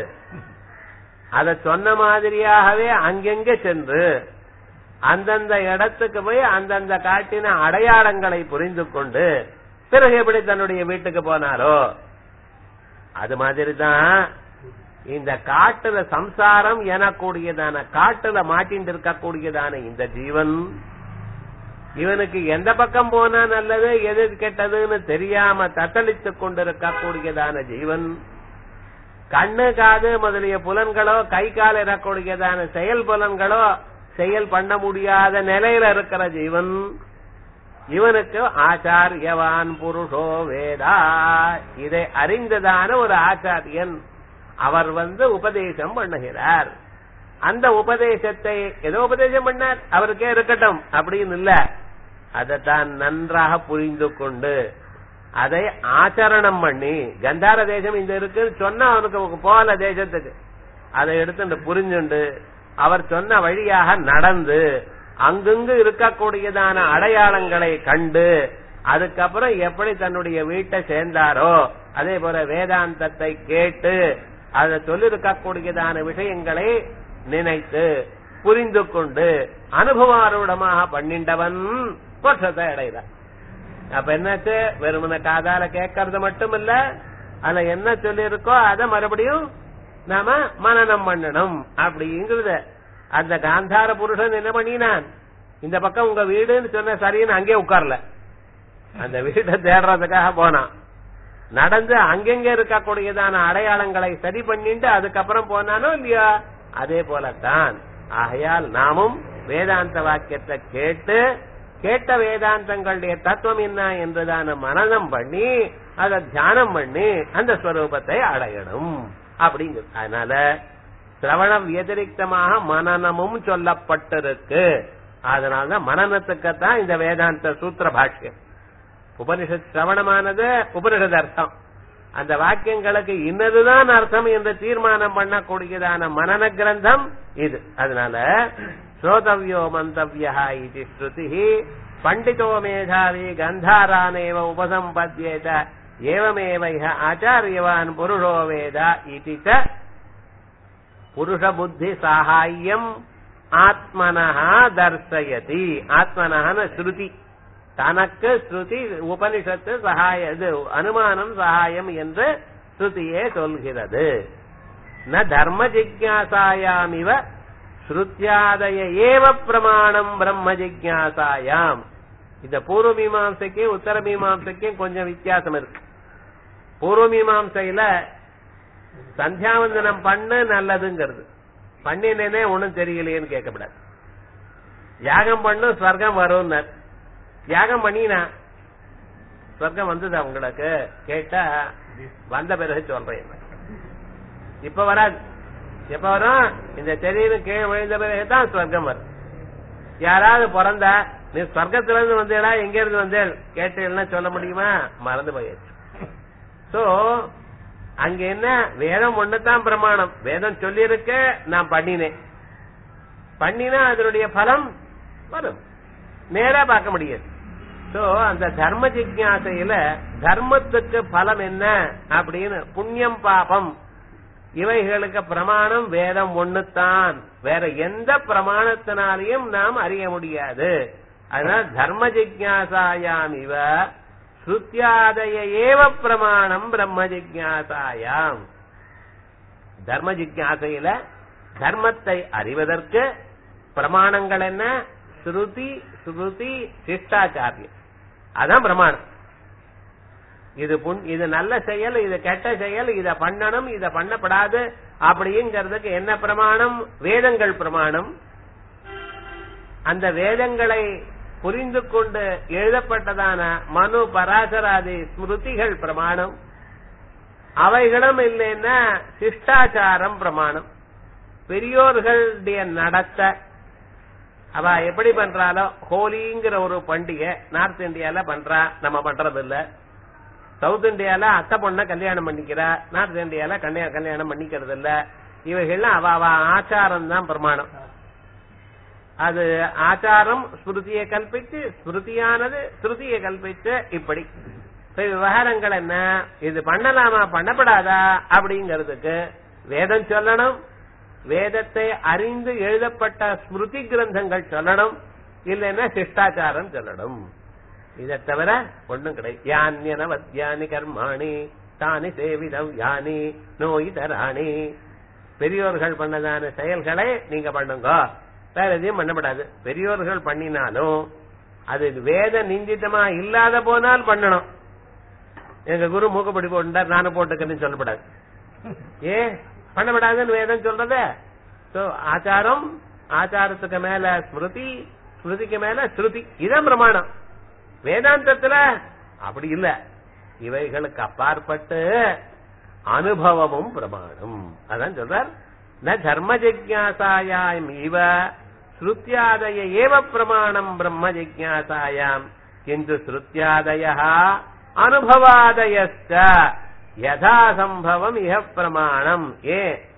அத சொன்ன மாதிரியாகவே அங்கெங்க சென்று அந்தந்த இடத்துக்கு போய் அந்தந்த காட்டின அடையாளங்களை புரிந்து கொண்டு பிறகு எப்படி தன்னுடைய வீட்டுக்கு போனாரோ அது மாதிரிதான் இந்த காட்டுல சம்சாரம் எனக்கூடியதான காட்டுல மாட்டின் இருக்கக்கூடியதான இந்த ஜீவன், இவனுக்கு எந்த பக்கம் போனா நல்லது எது கெட்டதுன்னு தெரியாம தத்தளித்துக் கொண்டிருக்கக்கூடியதான ஜீவன், கண்ணு காது முதலிய புலன்களோ கை கால் எனக்கூடியதான செயல் புலன்களோ செயல் பண்ண முடியாத நிலையில இருக்கிற ஜீவன், இவனுக்கு ஆச்சாரியவான் புருஷோ வேதா, இதை அறிந்ததான ஒரு ஆச்சாரியன் அவர் வந்து உபதேசம் பண்ணுகிறார். அந்த உபதேசத்தை ஏதோ உபதேசம் பண்ணார், அவருக்கே இருக்கட்டும் அப்படின்னு இல்ல, அதைத்தான் நன்றாக புரிந்து கொண்டு அதை ஆச்சரணம் பண்ணி, கந்தார தேசம் இந்த இருக்குன்னு சொன்னா அவனுக்கு போல தேசத்துக்கு அதை எடுத்து புரிஞ்சுண்டு அவர் சொன்ன வழியாக நடந்து அங்குங்கு இருக்கக்கூடியதான அடையாளங்களை கண்டு அதுக்கப்புறம் எப்படி தன்னுடைய வீட்டை சேர்ந்தாரோ அதே போல வேதாந்தத்தை கேட்டு அதை சொல்லிருக்கக்கூடியதான விஷயங்களை நினைத்து புரிந்து கொண்டு அனுபவாரூடமாக பண்ணிண்டவன் மோட்சத்தை அடைகிறார். அப்ப என்னாச்சு, வெறுமன காதால கேட்கறது மட்டும் இல்ல, அதுல என்ன சொல்லி இருக்கோ அதை மறுபடியும் நாம மனனம் பண்ணணும் அப்படிங்கிறது. அந்த காந்தார புருஷன் என்ன பண்ணினான், இந்த பக்கம் உங்க வீடுன்னு சொன்ன சரின்னு அங்கே உட்கார்ல, அந்த வீட்டை தேடுறதுக்காக போனான். நடந்து அங்கெங்க இருக்கக்கூடியதான அடையாளங்களை சரி பண்ணிட்டு அதுக்கப்புறம் போனானோ இல்லையா, அதே போலத்தான். ஆகையால் நாமும் வேதாந்த வாக்கியத்தை கேட்டு கேட்ட வேதாந்தங்களுடைய தத்துவம் என்ன என்றுதான மனனம் பண்ணி அத தியானம் பண்ணி அந்த ஸ்வரூபத்தை அடையணும் அப்படிங்கிறது. அதனால சிரவண வியதிரிக்தமாக மனனமும் சொல்லப்பட்டிருக்கு. அதனாலதான் மனநத்துக்குத்தான் இந்த வேதாந்த சூத்திர பாஷ்யம். உபனிஷத் சிரவணமானது உபனிஷத் அர்த்தம். அந்த வாக்கியங்களுக்கு இன்னதுதான் அர்த்தம் என்று தீர்மானம் பண்ணக்கூடியதான மனன கிரந்தம் இது. அதனால ஸ்ரோதவ்யோ மந்தவ்யா இது ஸ்ருதி பண்டிதோ மேதாவி கந்தாரானேவ உபசம்பத்யேத ஏவமேவ இஹ ஆச்சாரியவான் புருஷோ வேத இதி ச புருஷ புத்தி சாஹாயம் ஆத்மனஹ தர்சயதி. ஆத்மனஹன ஸ்ருதி, தனக்கு ஸ்ருதி உபனிஷத்து சகாய இது அனுமானம் சகாயம் என்று ஸ்ருதியே சொல்கிறது. ந தர்ம ஜிக்ஞாசாயாமிவ ஸ்ருத்யாதய ஏவ பிரமாணம் பிரம்ம ஜிக்ஞாசாயாம். இந்த பூர்வ மீமாம்சைக்கு உத்தர மீமாம்சைக்கும் கொஞ்சம் வித்தியாசம் இருக்கு. பூர்வ மீமாம்சையில சந்தியாவந்தனம் பண்ணு நல்லதுங்கிறது, பண்ணினேனே ஒண்ணும் தெரியலையேன்னு கேட்கப்படாது. யாகம் பண்ணு ஸ்வர்க்கம் வரும், யாகம் பண்ணினா ஸ்வர்க்கம் வந்தது அவங்களுக்கு கேட்டா வந்த பிறகு சொல்றேன். இப்ப வராது. எப்ப வரும்? இந்த சரீரம் கீழே விழுந்த பிறகுதான் ஸ்வர்க்கம் வரும். யாராவது பிறந்தா நீ ஸ்வர்க்கத்துல இருந்து வந்தேடா எங்க இருந்து வந்தேன் கேட்டேன்னா சொல்ல முடியுமா? மறந்து போயிடுச்சு. சோ அங்க என்ன, வேதம் ஒண்ணுதான் பிரமாணம். வேதம் சொல்லி இருக்க, நான் பண்ணினேன், பண்ணினா அதனுடைய பலம் வரும், நேரா பார்க்க முடியாது. சோ அந்த தர்ம ஜிக்ஞாசையில தர்மத்துக்கு பலம் என்ன அப்படின்னு, புண்ணியம் பாபம் இவைகளுக்கு பிரமாணம் வேதம் ஒண்ணுத்தான், வேற எந்த பிரமாணத்தினாலையும் நாம் அறிய முடியாது. அதனால தர்ம ஜிக்ஞாசாயாம் இவ ஸ்ருத்யாதய ஏவ பிரமாணம் பிரம்ம ஜிக்ஞாசாயாம். தர்ம ஜிக்ஞாசையில தர்மத்தை அறிவதற்கு பிரமாணங்கள் என்ன? ஸ்ருதி, ஸ்ருதி, சிஷ்டாச்சாரியம், அதான் பிரமாணம். இது இது நல்ல செயல், இது கெட்ட செயல், இத பண்ணணும், இத பண்ணப்படாது அப்படிங்கிறதுக்கு என்ன பிரமாணம்? வேதங்கள் பிரமாணம். அந்த வேதங்களை புரிந்து கொண்டு எழுதப்பட்டதான மனு பராசராதி ஸ்மிருதிகள் பிரமாணம். அவைகளும் இல்லைன்னா சிஷ்டாச்சாரம் பிரமாணம். பெரியோர்களுடைய நடத்த அவ எப்படி பண்றாலோ, ஹோலிங்கிற ஒரு பண்டிகை நார்த் இந்தியால பண்றா, நம்ம பண்றது இல்ல. சவுத் இந்தியால அத்தை பொண்ண கல்யாணம் பண்ணிக்கிறா, நார்த் இந்தியால கல்யாணம் பண்ணிக்கிறது இல்ல. இவைகள்லாம் அவ அவ ஆச்சாரம் தான் பிரமாணம். அது ஆச்சாரம் ஸ்மிருதியை கல்பிச்சு, ஸ்மிருதியானது ஸ்ருதியை கல்பிச்சு, இப்படி விவகாரங்கள் என்ன, இது பண்ணலாமா பண்ணப்படாதா அப்படிங்கிறதுக்கு வேதம் சொல்லணும், வேதத்தை அறிந்து எழுதப்பட்ட ஸ்மிருதி கிரந்தங்கள் சொல்லணும், இல்லைன்னா சிஷ்டாச்சாரம் சொல்லணும். இதை தவிர ஒண்ணும் கிடையாது. யானியனவத்யானி கர்மாணி தானி சேவிதம் யானி நோய் தராணி. பெரியோர்கள் பண்ணதான செயல்களை நீங்க பண்ணுங்க, வேற எதையும் பண்ணப்படாது. பெரியோர்கள் பண்ணினாலும் அது வேத நிந்தித்தமா இல்லாத போனால் பண்ணணும். எங்க குரு மூக்கப்படி போட்டார், நானும் போட்டுக்கிறேன்னு சொல்லப்படாது. ஏ பண்ணப்படாதுன்னு வேதம் சொல்றத. ஆச்சாரம், ஆச்சாரத்துக்கு மேல ஸ்மிருதி, ஸ்மிருதிக்கு மேல ஸ்ருதி, இதான் பிரமாணம். வேதாந்தத்துல அப்படி இல்ல. இவைகளுக்கு அப்பாற்பட்டு அனுபவமும் பிரமாணம். அதான் சொல்றார், ந தர்ம ஜிக்ஞாசாயாம் இவ ஸ்ருத்யாதய ஏவ பிரமாணம் பிரம்ம ஜிக்ஞாசாயாம் கிந்து ஸ்ருத்யாதய அனுபவாதயஸ்ச யதா சம்பவம் இஹ பிரமாணம். ஏ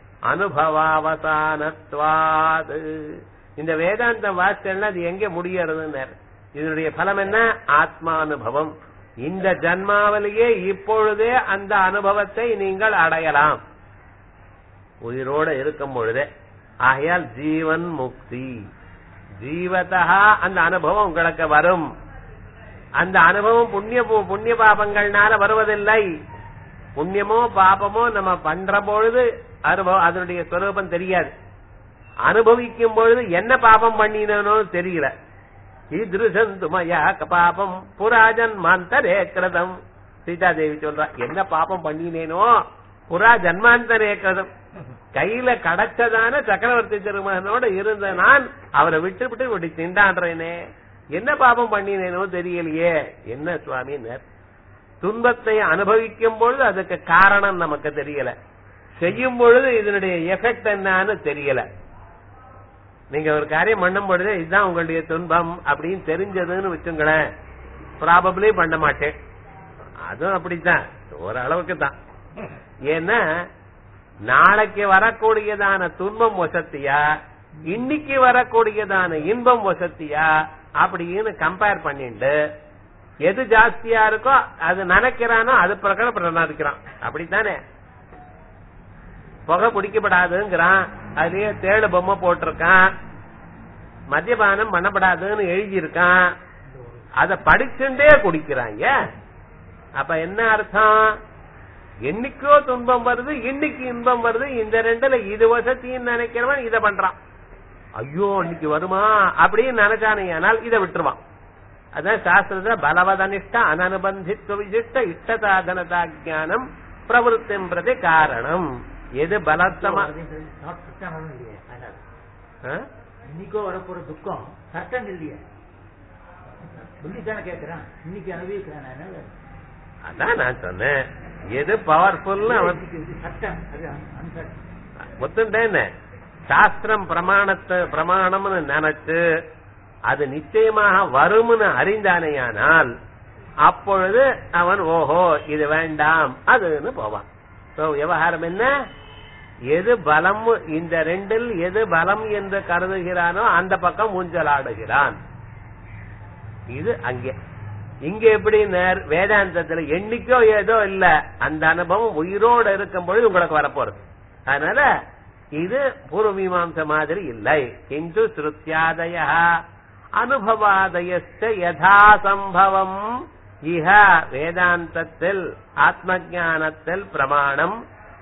அனுபவாவசானத்வாத். இந்த வேதாந்தம் வாசிச்சா அது எங்க முடியறதுன்னு, இதனுடைய பலம் என்ன? ஆத்மானுபவம். இந்த ஜன்மாவிலேயே இப்பொழுதே அந்த அனுபவத்தை நீங்கள் அடையலாம், உயிரோட இருக்கும் பொழுதே. ஆகையால் ஜீவன் முக்தி, ஜீவதா அந்த அனுபவம் உங்களுக்கு வரும். அந்த அனுபவம் புண்ணிய புண்ணிய பாபங்கள்னால வருவதில்லை. புண்ணியமோ பாபமோ நம்ம பண்ற பொழுது அனுபவம், அதனுடைய ஸ்வரூபம் தெரியாது. அனுபவிக்கும் பொழுது என்ன பாபம் பண்ணினோ தெரியல. ஈதிருஷந்துமயா பாபம் புராஜன் மாந்தரே கிருதம். சீதாதேவி சொல்றா, என்ன பாபம் பண்ணினேனோ புரா ஜன்மாந்தரே கிருதம். கையில கடச்சதான சக்கரவர்த்தி திருமகனோட இருந்த நான் அவரை விட்டு விட்டு இப்படி திண்டாடுறேனே, என்ன பாபம் பண்ணினேனோ தெரியலையே. என்ன சுவாமி, துன்பத்தை அனுபவிக்கும் பொழுது அதுக்கு காரணம் நமக்கு தெரியல, செய்யும் பொழுது இதனுடைய எஃபெக்ட் என்னன்னு தெரியல. நீங்க ஒரு காரியம் பண்ணும் பொழுது இதுதான் உங்களுடைய துன்பம் அப்படின்னு தெரிஞ்சதுன்னு வச்சுங்களேன், ப்ராபபிளி பண்ண மாட்டேன். அதுவும் அப்படித்தான், ஓரளவுக்கு தான். ஏன்னா நாளைக்கு வரக்கூடியதான துன்பம் வசத்தியா, இன்னைக்கு வரக்கூடியதான இன்பம் வசத்தியா அப்படின்னு கம்பேர் பண்ணிட்டு எது ஜாஸ்தியா இருக்கோ அது நினைக்கிறானோ அது பிரகாரம் பிரதிக்கிறான். அப்படித்தானே? புகை பிடிக்கப்படாதுங்கிறான், அதுலயே தேடு பொம்மை போட்டிருக்கான், மத்தியபானம் பண்ணப்படாதுன்னு எழுதியிருக்கான், அத படிச்சுட்டே குடிக்கிறாங்க. அப்ப என்ன அர்த்தம்? என்னைக்கோ துன்பம் வருது, இன்னைக்கு இன்பம் வருது, இந்த ரெண்டுல இது வசத்தின்னு நினைக்கிறவன் இதை பண்றான். ஐயோ இன்னைக்கு வருமா அப்படின்னு நினைச்சானே ஆனால் இதை விட்டுருவான். அதான் சாஸ்திரத்துல பலவதனிஷ்ட அனனுபந்தித்வ விசிஷ்ட இஷ்ட சாதனதா ஞானம் பிரவருத்தின் பிரதி காரணம். எது பலத்தமா இன்னைக்கோ வரப்போற துக்கம் சட்டம் இல்லையே, சொல்லித்தானே கேட்கிறான், இன்னைக்கு அனுபவிக்கிறான். அதான் நான் சொன்னேன், எது பவர்ஃபுல் சட்டம் ஒத்துட்டேன். சாஸ்திரம் பிரமாணத்தை பிரமாணம்னு நினைச்சு அது நிச்சயமாக வரும்னு அறிந்தானேயானால் அப்பொழுது அவன் ஓஹோ இது வேண்டாம் அதுன்னு போவான். விவகாரம் என்ன? எது பலம், இந்த ரெண்டில் எது பலம் என்று கருதுகிறானோ அந்த பக்கம் ஊஞ்சலாடுகிறான். இது அங்கே. இங்க எப்படி வேதாந்தத்துல என்னைக்கோ ஏதோ இல்ல, அந்த அனுபவம் உயிரோடு இருக்கும் பொழுது உங்களுக்கு வரப்போறது. அதனால இது பூர்வ மீமாம்ச மாதிரி இல்லை. கிந்து ஸ்ருத்யாதய அனுபவாதயஸ்ச யதா சம்பவம் இஹ வேதாந்தத்தில் ஆத்ம ஞானத்தில் பிரமாணம்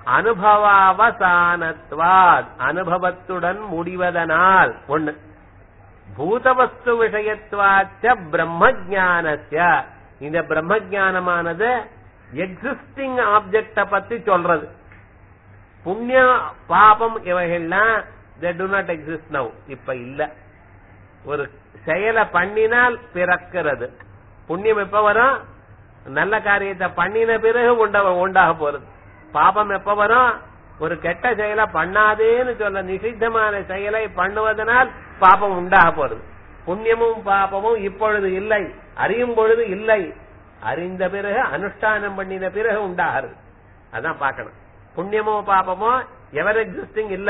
அனுபவாவசானத்வாத் அனுபவத்துடன் முடிவதனால் ஒண்ணு, பூதவஸ்து விஷயத்வாச்ச பிரம்ம ஜானஸ்ய இந்த பிரம்ம ஜானமானது எக்ஸிஸ்டிங் ஆப்ஜெக்ட பத்தி சொல்றது. புண்ணிய பாபம் இவைகள்லாம் they do not exist now, இப்ப இல்ல. ஒரு செயலை பண்ணினால் பிறக்கிறது. புண்ணியம் எப்ப வரும்? நல்ல காரியத்தை பண்ணின பிறகு உண்டாக போறது. பாபம் எப்ப வரும்? ஒரு கெட்ட செயலை பண்ணாதேன்னு சொல்ல நிஷித்தமான செயலை பண்ணுவதனால் பாபம் உண்டாக போறது. புண்ணியமும் பாபமும் இப்பொழுது இல்லை, அறியும் பொழுது இல்லை, அறிந்த பிறகு அனுஷ்டானம் பண்ணின பிறகு உண்டாகிறது. அதான் பார்க்கணும். புண்ணியமோ பாபமோ எவர் எக்ஸிஸ்டிங் இல்ல,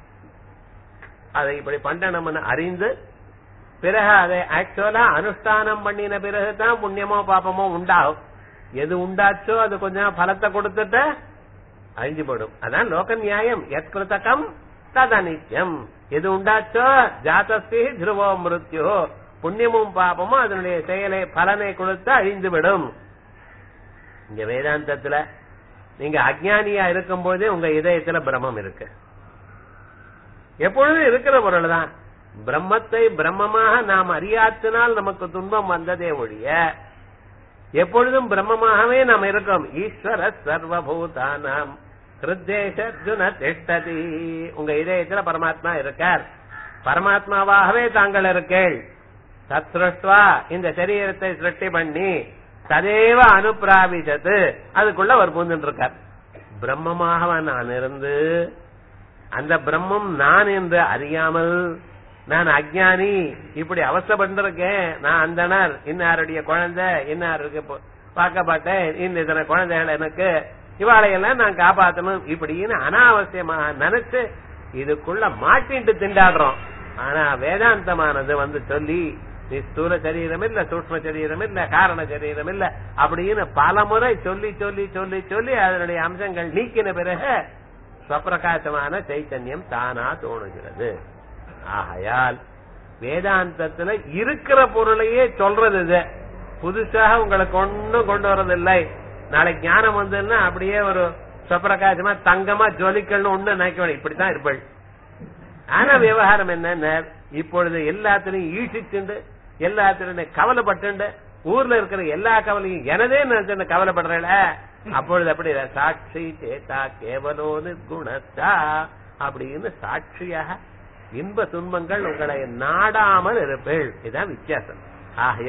அதை இப்படி பண்ணணும்னு அறிந்து பிறகு அதை ஆக்சுவலா அனுஷ்டானம் பண்ணின பிறகுதான் புண்ணியமோ பாபமோ உண்டாகும். எது உண்டாச்சோ அது கொஞ்சம் பலத்தை கொடுத்துட்டு அழிஞ்சு போடும். அதான் லோக நியாயம். எத் கிருதகம் ததநித்யம். எது உண்டாச்சோ ஜாதஸ்தி துருவோ மிருத்யோ, புண்ணியமும் பாபமும் அதனுடைய செயலை பலனை கொடுத்து அழிந்து விடும். இங்க வேதாந்தத்துல நீங்க அஜ்ஞானியா இருக்கும் போதே உங்க இதயத்துல பிரம்மம் இருக்கு. எப்பொழுதும் இருக்கிற பொருள் தான். பிரம்மத்தை பிரம்மமாக நாம் அறியாத்தினால் நமக்கு துன்பம் வந்ததே ஒழிய எப்பொழுதும் பிரம்மமாகவே நாம் இருக்கோம். ஈஸ்வர சர்வபூதானாம் ஹிருதேஷர்ஜுன திஷ்டதி. உங்க இதயத்துல பரமாத்மா இருக்கார். பரமாத்மாவாகவே தாங்கள் இருக்கேள். தத்ருஷ்டுவா இந்த சரீரத்தை சிருஷ்டி பண்ணி ததேவ அனுப்பிராபிச்சது அதுக்குள்ள ஒரு பூந்துட்டு இருக்கார். பிரம்மமாக நான் இருந்து அந்த பிரம்மம் நான் என்று அறியாமல் நான் அஜ்ஞானி இப்படி அவசப்பட்டிருக்கேன். நான் அந்தனர், இன்னாருடைய குழந்தை, இன்னாருக்கு பார்க்கப்பட்டேன், இந்த இத்தனை குழந்தைகள் எனக்கு, இவாளையெல்லாம் நான் காப்பாற்றணும் இப்படின்னு அனாவசியமாக நினைச்சு இதுக்குள்ள மாட்டிட்டு திண்டாடுறோம். ஆனா வேதாந்தமானது வந்து சொல்லி நீ ஸ்தூல சரீரம் இல்ல, சூக்ஷ்ம சரீரம் இல்ல, காரண சரீரம் இல்ல அப்படின்னு பல முறை சொல்லி சொல்லி சொல்லி சொல்லி அதனுடைய அம்சங்கள் நீக்கின பிறகு ஸ்வப்பிரகாசமான சைத்தன்யம் தானா தோணுகிறது. ஆகையால் வேதாந்தத்துல இருக்கிற பொருளையே சொல்றது இது. புதுசாக உங்களுக்கு ஒன்னும் கொண்டு வரதில்லை. நாளைக்கு ஞானம் வந்ததுன்னா அப்படியே ஒரு ஸ்வப்பிரகாசமா தங்கமா ஜொலிக்கணும் ஒண்ணு நினைக்க வேணும். இப்படித்தான் இருப்பள். ஆனா விவகாரம் என்ன, இப்பொழுது எல்லாத்திலையும் ஈசிச்சுண்டு எல்லாத்திலையும் கவலைப்பட்டு ஊர்ல இருக்கிற எல்லா கவலையும் எனதே நினைச்சு கவலைப்படுறேன். அப்பொழுது அப்படி சாட்சி சேத்தா கேவலோ நிர்குணத்தா அப்படின்னு சாட்சியாக இன்ப துன்பங்கள் உங்களை நாடாமல் இருப்பேள். இதுதான் வித்தியாசம். ஆகையால்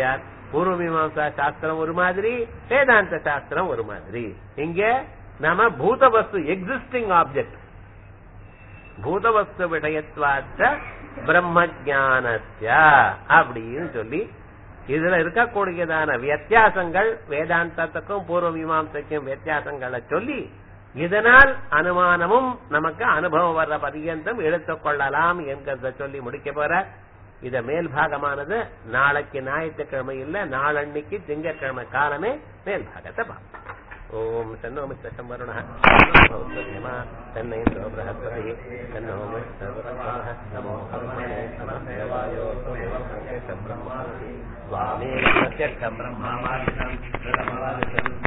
பூர்வ மீமாம்சா சாஸ்திரம் ஒரு மாதிரி, வேதாந்த சாஸ்திரம் ஒரு மாதிரி. இங்க நம்ம பூதவஸ்து எக்ஸிஸ்டிங் ஆப்ஜெக்ட் பூதவஸ்து விஷயத்வாச்ச பிரம்ம ஜானஸ்ய அப்படின்னு சொல்லி இதுல இருக்கக்கூடியதான வித்தியாசங்கள் வேதாந்தத்துக்கும் பூர்வ மீமாம்சைக்கும் வித்தியாசங்களை சொல்லி இதனால் அனுமானமும் நமக்கு அனுபவம் வர்ற பரியந்தம் எடுத்துக் கொள்ளலாம் என்கிறத சொல்லி முடிக்க போற. இத மேல் பாகமானது நாளைக்கு ஞாயிற்றுக்கிழமை இல்ல, நாளன்னைக்கு திங்கட்கிழமை காலமே மேல் பாகத்தை பார்ப்போம். ஓம் தன்னோ மிஸ்ரம் வருண தன்னைந்தோ பிரகஸ்பதி தன்னோ நமோ பிரம்மாணே பிரம்மா சுவாமி பிரத்யக்ஷம் பிரம்மா